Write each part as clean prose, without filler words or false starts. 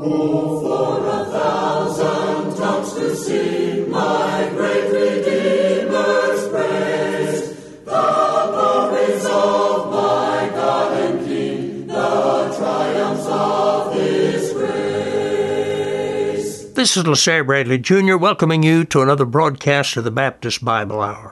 This is LaSalle Bradley Jr. welcoming you to another broadcast of the Baptist Bible Hour.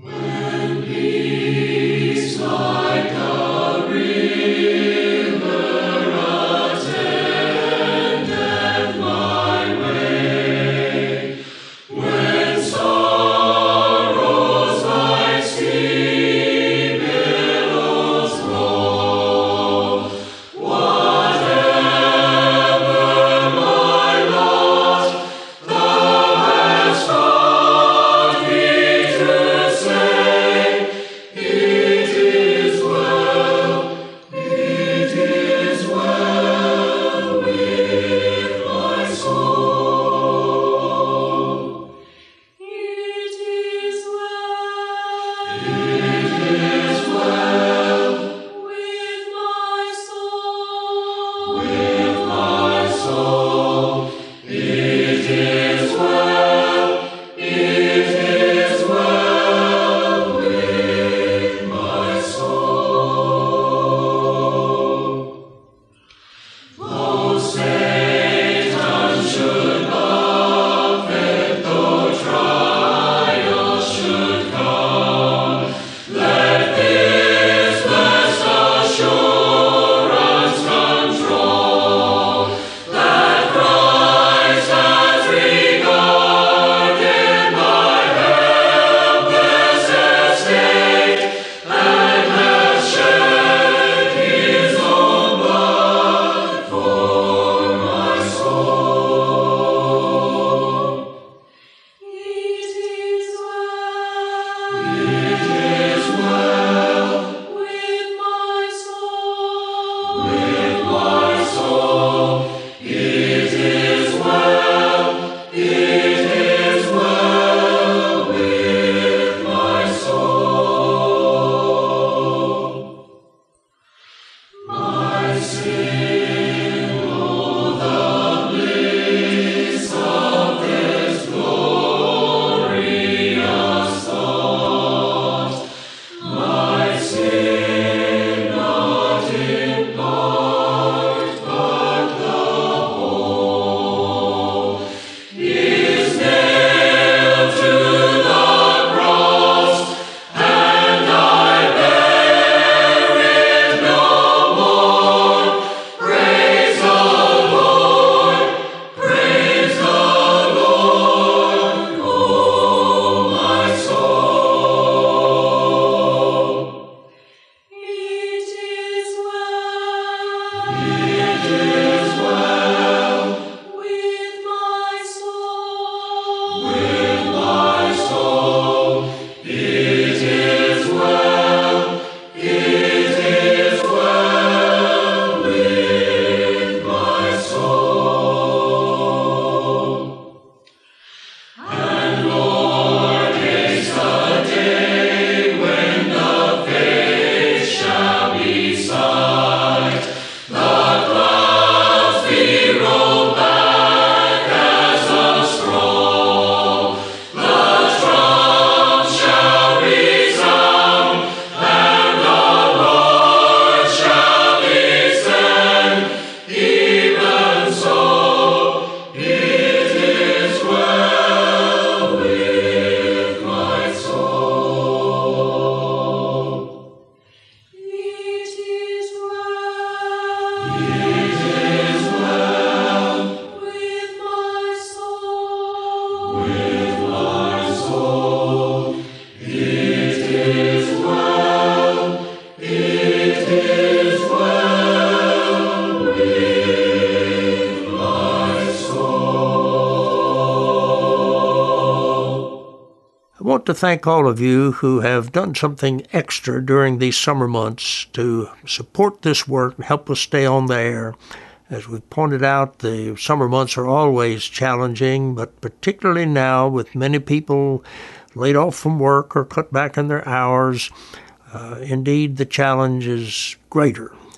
I want to thank all of you who have done something extra during these summer months to support this work and help us stay on the air. As we've pointed out, the summer months are always challenging, but particularly now with many people laid off from work or cut back in their hours, indeed the challenge is greater.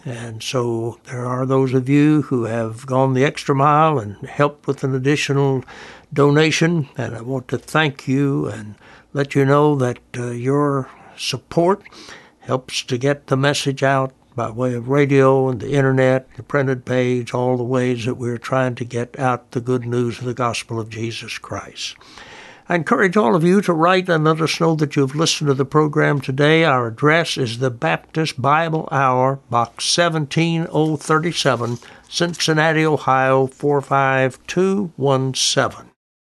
And so there are those of you who have gone the extra mile and helped with an additional donation, and I want to thank you and let you know that your support helps to get the message out by way of radio and the internet, the printed page, all the ways that we're trying to get out the good news of the gospel of Jesus Christ. I encourage all of you to write and let us know that you've listened to the program today. Our address is the Baptist Bible Hour, Box 17037, Cincinnati, Ohio 45217.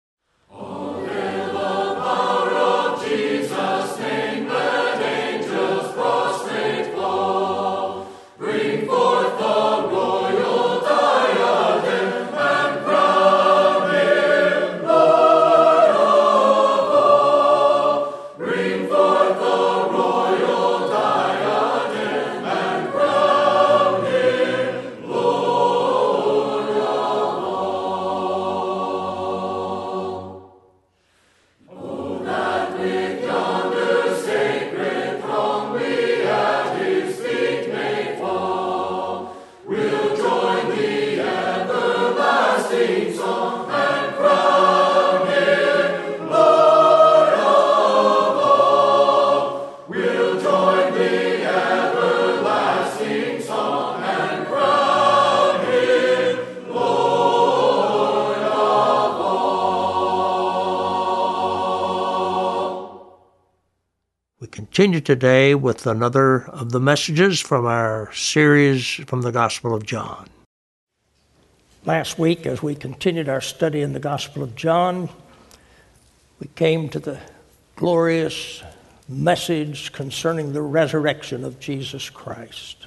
Continue today with another of the messages from our series from the Gospel of John. Last week, as we continued our study in the Gospel of John, we came to the glorious message concerning the resurrection of Jesus Christ.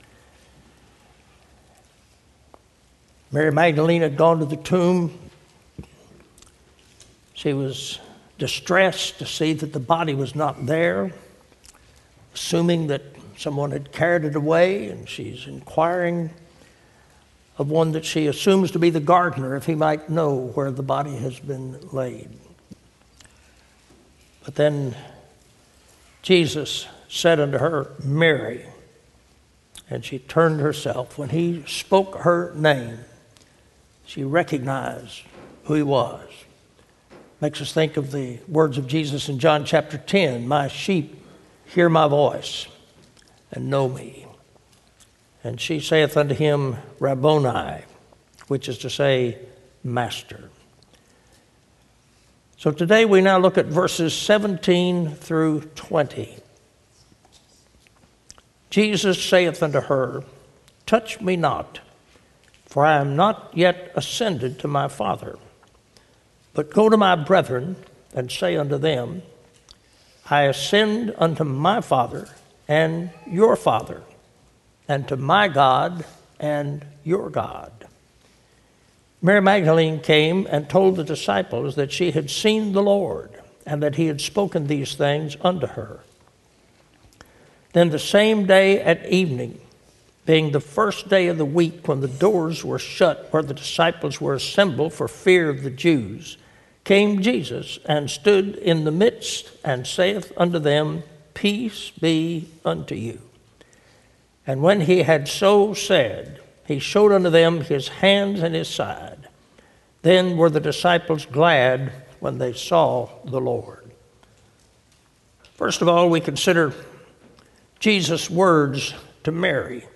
Mary Magdalene had gone to the tomb. She was distressed to see that the body was not there, assuming that someone had carried it away, and she's inquiring of one that she assumes to be the gardener if he might know where the body has been laid. But then Jesus said unto her, Mary, and she turned herself. When he spoke her name, she recognized who he was. Makes us think of the words of Jesus in John chapter 10, my sheep hear my voice and know me. And she saith unto him, Rabboni, which is to say, Master. So today we now look at verses 17 through 20. Jesus saith unto her, touch me not, for I am not yet ascended to my Father. But go to my brethren and say unto them, I ascend unto my Father and your Father, and to my God and your God. Mary Magdalene came and told the disciples that she had seen the Lord, and that he had spoken these things unto her. Then the same day at evening, being the first day of the week, when the doors were shut where the disciples were assembled for fear of the Jews, came Jesus and stood in the midst and saith unto them, peace be unto you. And when he had so said, he showed unto them his hands and his side. Then were the disciples glad when they saw the Lord. First of all, we consider Jesus' words to Mary.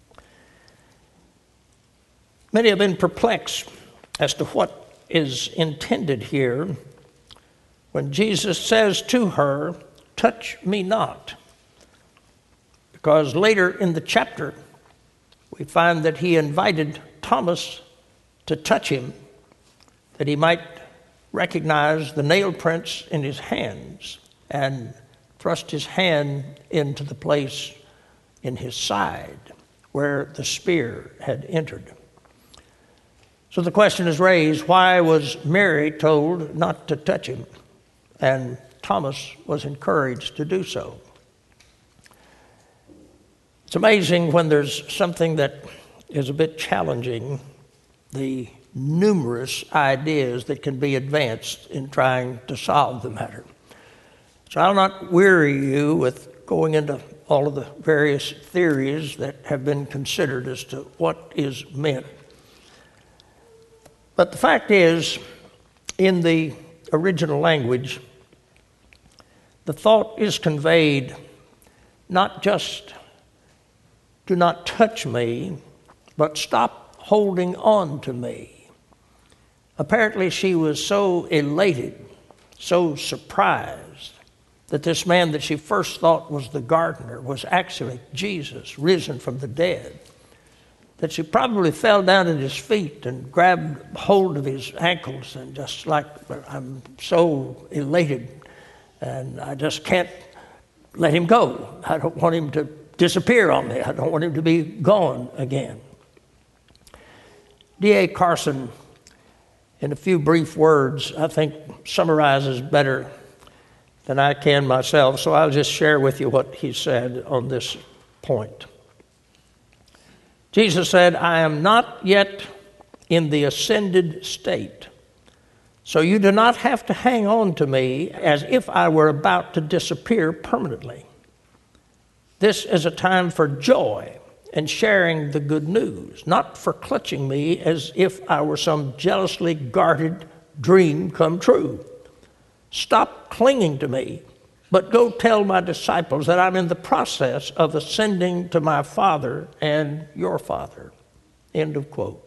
Many have been perplexed as to what is intended here when Jesus says to her, touch me not. Because later in the chapter, we find that he invited Thomas to touch him, that he might recognize the nail prints in his hands and thrust his hand into the place in his side where the spear had entered. So the question is raised, why was Mary told not to touch him, and Thomas was encouraged to do so? It's amazing when there's something that is a bit challenging, the numerous ideas that can be advanced in trying to solve the matter. So I'll not weary you with going into all of the various theories that have been considered as to what is meant. But the fact is, in the original language, the thought is conveyed not just do not touch me, but stop holding on to me. Apparently she was so elated, so surprised, that this man that she first thought was the gardener was actually Jesus, risen from the dead, that she probably fell down at his feet and grabbed hold of his ankles and just like, I'm so elated and I just can't let him go. I don't want him to disappear on me. I don't want him to be gone again. D.A. Carson, in a few brief words, I think summarizes better than I can myself, so I'll just share with you what he said on this point. Jesus said, I am not yet in the ascended state, so you do not have to hang on to me as if I were about to disappear permanently. This is a time for joy and sharing the good news, not for clutching me as if I were some jealously guarded dream come true. Stop clinging to me, but go tell my disciples that I'm in the process of ascending to my Father and your Father. End of quote.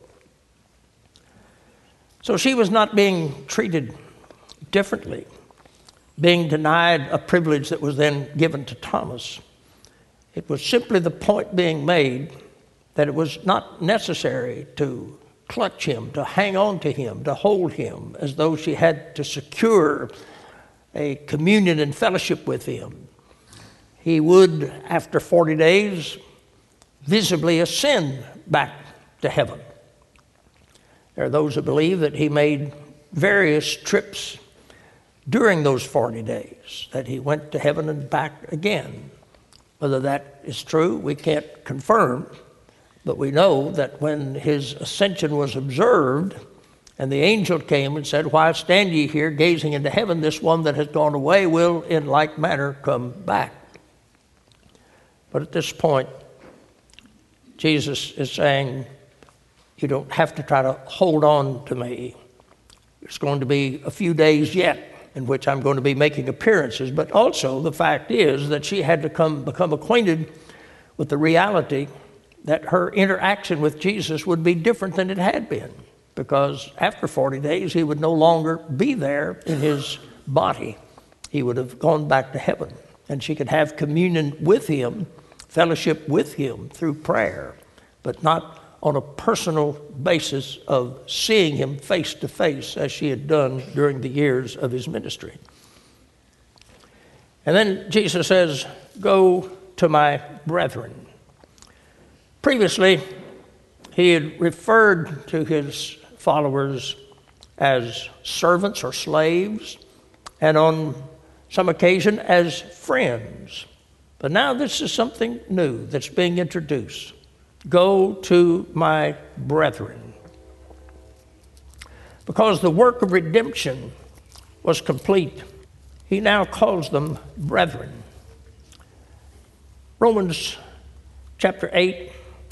So she was not being treated differently, being denied a privilege that was then given to Thomas. It was simply the point being made that it was not necessary to clutch him, to hang on to him, to hold him, as though she had to secure a communion and fellowship with him. He would, after 40 days, visibly ascend back to heaven. There are those who believe that he made various trips during those 40 days, that he went to heaven and back again. Whether that is true, we can't confirm, but we know that when his ascension was observed, and the angel came and said, why stand ye here gazing into heaven? This one that has gone away will in like manner come back. But at this point, Jesus is saying, you don't have to try to hold on to me. It's going to be a few days yet in which I'm going to be making appearances. But also the fact is that she had to become acquainted with the reality that her interaction with Jesus would be different than it had been. Because after 40 days, he would no longer be there in his body. He would have gone back to heaven. And she could have communion with him, fellowship with him through prayer, but not on a personal basis of seeing him face to face as she had done during the years of his ministry. And then Jesus says, go to my brethren. Previously, he had referred to his followers as servants or slaves, and on some occasion as friends. But now this is something new that's being introduced. Go to my brethren. Because the work of redemption was complete, he now calls them brethren. Romans chapter 8,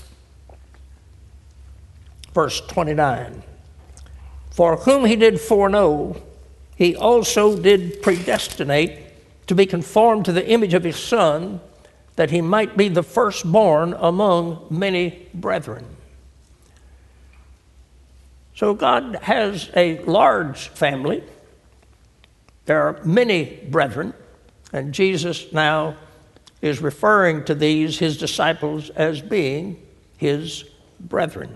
verse 29. For whom he did foreknow, he also did predestinate to be conformed to the image of his Son, that he might be the firstborn among many brethren. So God has a large family. There are many brethren, and Jesus now is referring to these, his disciples, as being his brethren.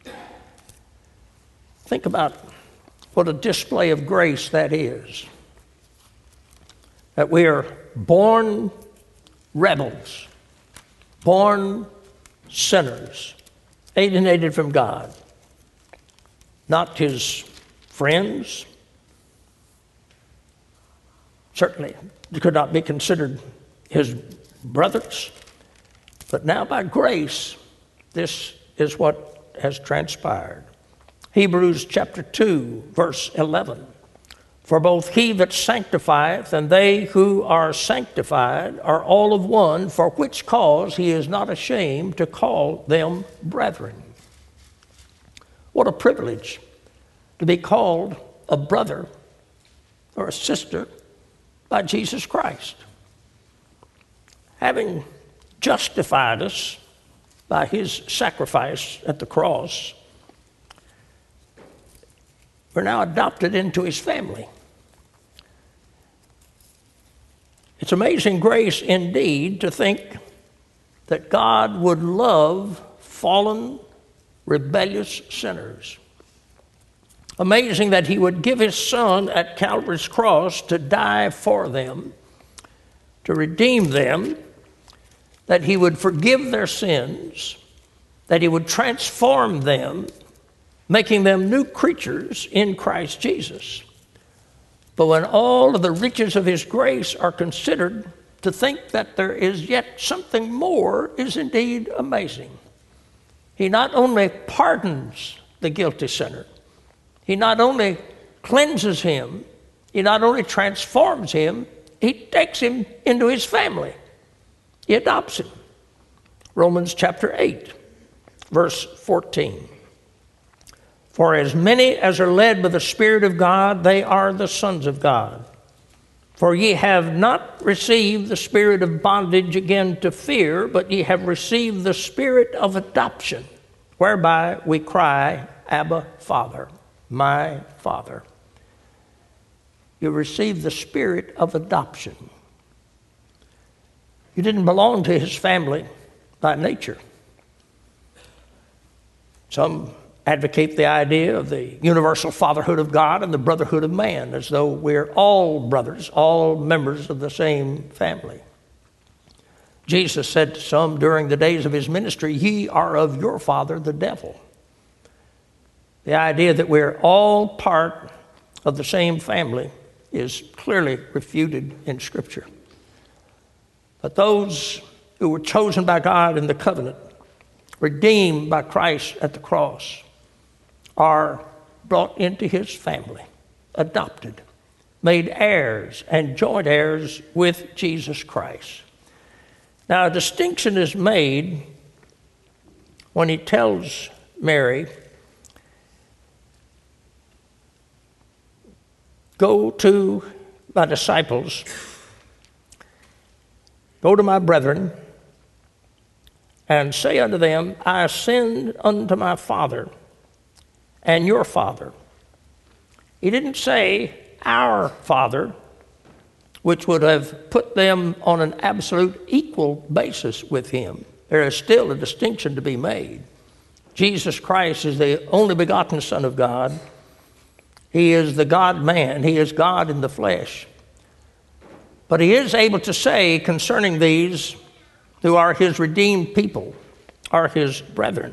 Think about what a display of grace that is. That we are born rebels, born sinners, alienated from God, not his friends. Certainly, they could not be considered his brothers. But now by grace, this is what has transpired. Hebrews chapter 2, verse 11. For both he that sanctifieth and they who are sanctified are all of one, for which cause he is not ashamed to call them brethren. What a privilege to be called a brother or a sister by Jesus Christ. Having justified us by his sacrifice at the cross, we're now adopted into his family. It's amazing grace indeed to think that God would love fallen, rebellious sinners. Amazing that he would give his son at Calvary's cross to die for them, to redeem them, that he would forgive their sins, that he would transform them, making them new creatures in Christ Jesus. But when all of the riches of his grace are considered, to think that there is yet something more is indeed amazing. He not only pardons the guilty sinner, he not only cleanses him, he not only transforms him, he takes him into his family. He adopts him. Romans chapter 8, verse 14. For as many as are led by the Spirit of God, they are the sons of God. For ye have not received the spirit of bondage again to fear, but ye have received the spirit of adoption, whereby we cry, Abba, Father, my Father. You received the spirit of adoption. You didn't belong to his family by nature. Some advocate the idea of the universal fatherhood of God and the brotherhood of man, as though we're all brothers, all members of the same family. Jesus said to some during the days of his ministry, ye are of your father, the devil. The idea that we're all part of the same family is clearly refuted in Scripture. But those who were chosen by God in the covenant, redeemed by Christ at the cross, are brought into his family, adopted, made heirs and joint heirs with Jesus Christ. Now, a distinction is made when he tells Mary, go to my disciples, go to my brethren, and say unto them, I ascend unto my Father and your Father. He didn't say our Father, which would have put them on an absolute equal basis with him. There is still a distinction to be made. Jesus Christ is the only begotten Son of God. He is the God-man. He is God in the flesh. But he is able to say concerning these who are his redeemed people, are his brethren,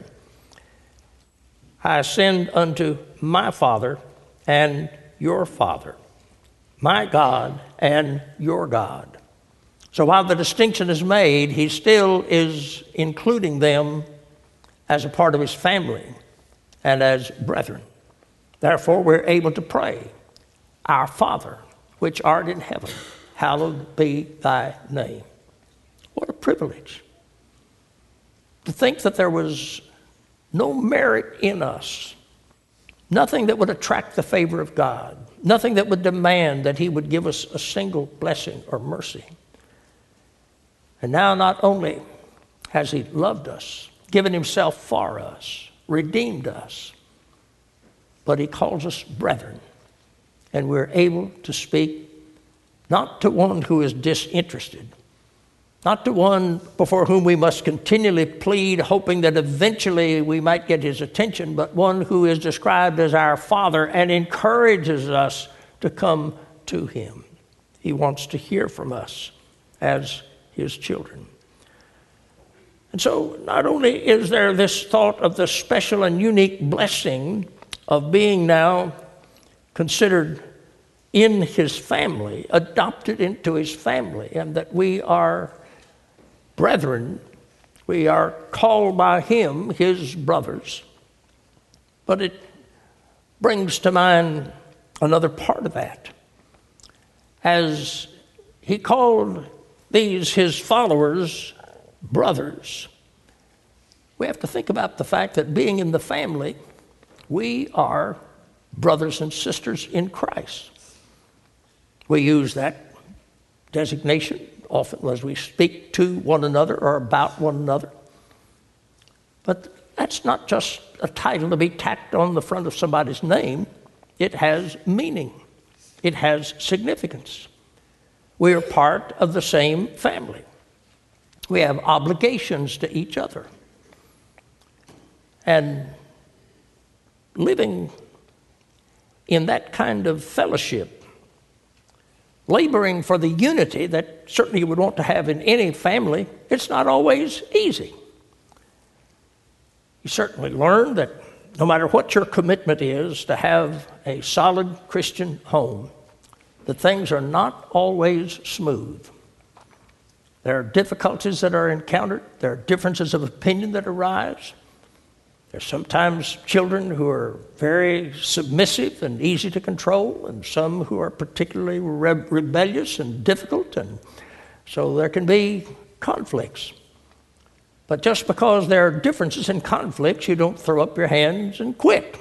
I ascend unto my Father and your Father, my God and your God. So while the distinction is made, he still is including them as a part of his family and as brethren. Therefore, we're able to pray, Our Father, which art in heaven, hallowed be thy name. What a privilege to think that there was no merit in us, nothing that would attract the favor of God, nothing that would demand that he would give us a single blessing or mercy. And now not only has he loved us, given himself for us, redeemed us, but he calls us brethren. And we're able to speak not to one who is disinterested, not to one before whom we must continually plead, hoping that eventually we might get his attention, but one who is described as our Father and encourages us to come to him. He wants to hear from us as his children. And so not only is there this thought of the special and unique blessing of being now considered in his family, adopted into his family, and that we are brethren, we are called by him his brothers. But it brings to mind another part of that. as he called these his followers brothers. We have to think about the fact that being in the family, we are brothers and sisters in Christ. We use that designation often as we speak to one another or about one another. But that's not just a title to be tacked on the front of somebody's name. It has meaning. It has significance. We are part of the same family. We have obligations to each other. And living in that kind of fellowship, laboring for the unity that certainly you would want to have in any family, it's not always easy. You certainly learn that no matter what your commitment is to have a solid Christian home, that things are not always smooth. There are difficulties that are encountered. There are differences of opinion that arise. There's sometimes children who are very submissive and easy to control, and some who are particularly rebellious and difficult, and so there can be conflicts. But just because there are differences and conflicts, you don't throw up your hands and quit.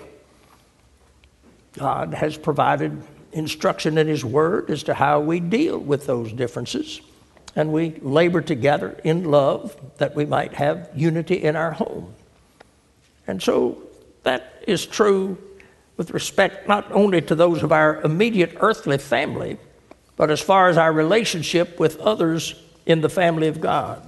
God has provided instruction in His Word as to how we deal with those differences, and we labor together in love that we might have unity in our home. And so that is true with respect not only to those of our immediate earthly family, but as far as our relationship with others in the family of God.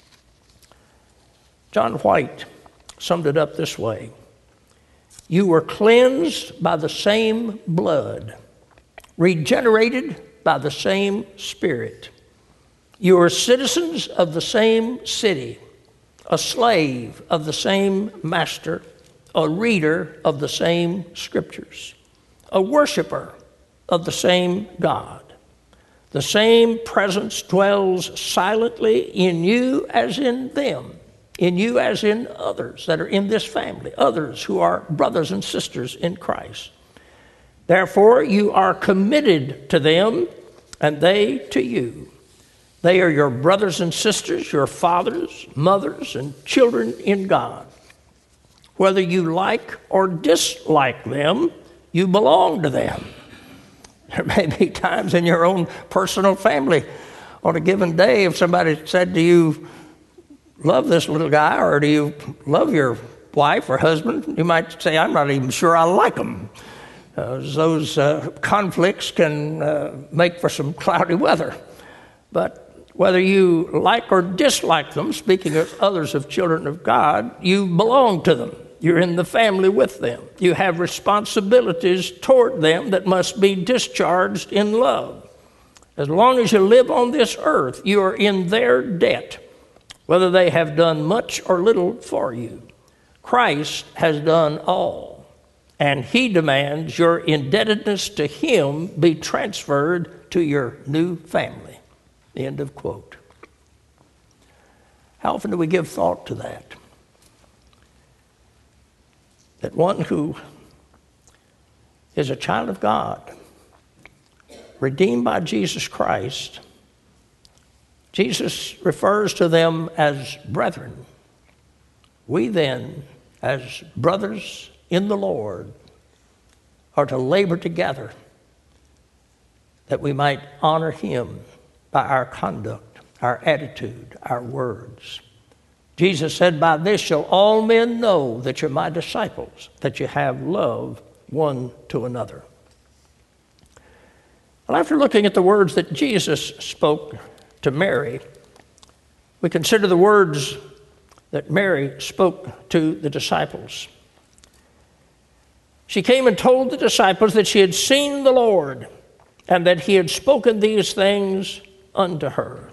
John White summed it up this way: "You were cleansed by the same blood, regenerated by the same Spirit. You are citizens of the same city, a slave of the same master, a reader of the same scriptures, a worshiper of the same God. The same presence dwells silently in you as in them, in you as in others that are in this family, others who are brothers and sisters in Christ. Therefore, you are committed to them, and they to you. They are your brothers and sisters, your fathers, mothers, and children in God. Whether you like or dislike them, you belong to them." There may be times in your own personal family on a given day, if somebody said, "Do you love this little guy, or do you love your wife or husband?" You might say, "I'm not even sure I like them." Those conflicts can make for some cloudy weather. But whether you like or dislike them, speaking of others of children of God, you belong to them. You're in the family with them. You have responsibilities toward them that must be discharged in love. As long as you live on this earth, you are in their debt, whether they have done much or little for you. Christ has done all, and He demands your indebtedness to Him be transferred to your new family. End of quote. How often do we give thought to that? That one who is a child of God, redeemed by Jesus Christ, Jesus refers to them as brethren. We then, as brothers in the Lord, are to labor together that we might honor Him by our conduct, our attitude, our words. Jesus said, "By this shall all men know that you're my disciples, that you have love one to another." Well, after looking at the words that Jesus spoke to Mary, we consider the words that Mary spoke to the disciples. She came and told the disciples that she had seen the Lord and that He had spoken these things unto her.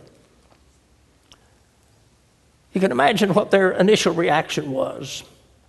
You can imagine what their initial reaction was.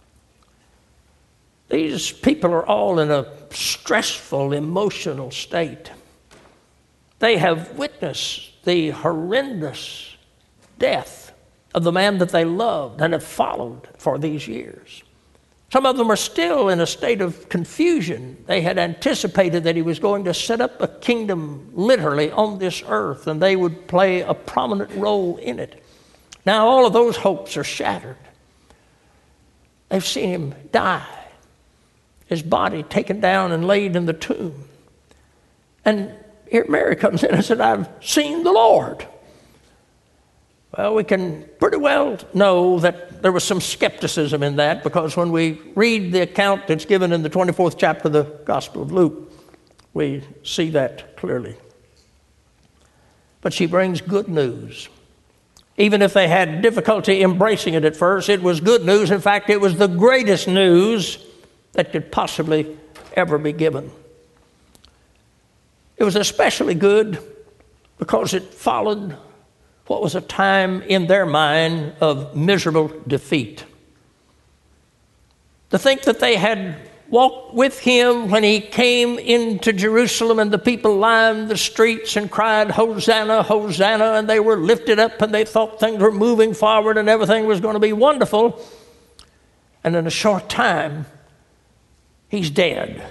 These people are all in a stressful, emotional state. They have witnessed the horrendous death of the man that they loved and have followed for these years. Some of them are still in a state of confusion. They had anticipated that he was going to set up a kingdom literally on this earth, and they would play a prominent role in it. Now all of those hopes are shattered. They've seen him die, his body taken down and laid in the tomb. And here Mary comes in and said, I've seen the Lord. Well, we can pretty well know that there was some skepticism in that, because when we read the account that's given in the 24th chapter of the Gospel of Luke, we see that clearly. But she brings good news. Even if they had difficulty embracing it at first, it was good news. In fact, it was the greatest news that could possibly ever be given. It was especially good because it followed what was a time in their mind of miserable defeat. To think that they had walked with him when he came into Jerusalem and the people lined the streets and cried, Hosanna, Hosanna, and they were lifted up and they thought things were moving forward and everything was going to be wonderful. And in a short time, he's dead.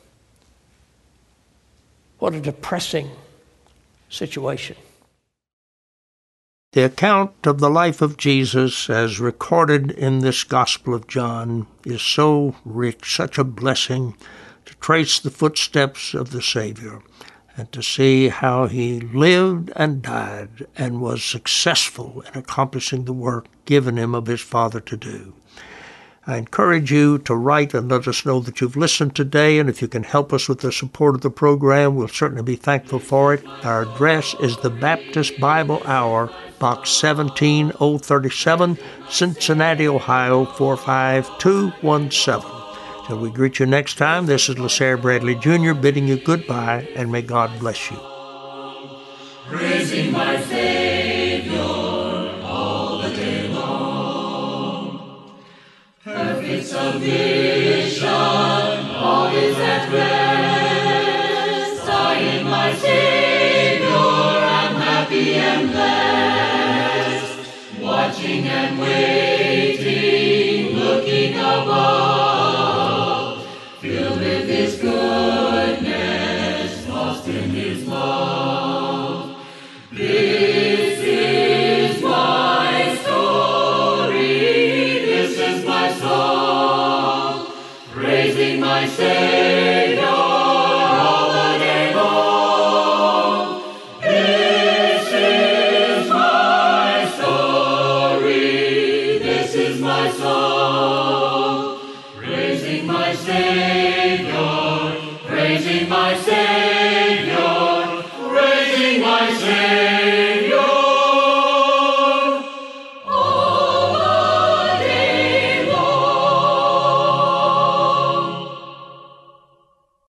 What a depressing situation. The account of the life of Jesus as recorded in this Gospel of John is so rich, such a blessing to trace the footsteps of the Savior and to see how he lived and died and was successful in accomplishing the work given him of his Father to do. I encourage you to write and let us know that you've listened today, and if you can help us with the support of the program, we'll certainly be thankful for it. Our address is the Baptist Bible Hour, Box 17037, Cincinnati, Ohio 45217. Till we greet you next time, this is LaSalle Bradley Jr. bidding you goodbye, and may God bless you. Praising my Savior all the day long. Perfect salvation, all is at rest. I in my Savior am happy and blessed. Watching and waiting, looking above, filled with His good.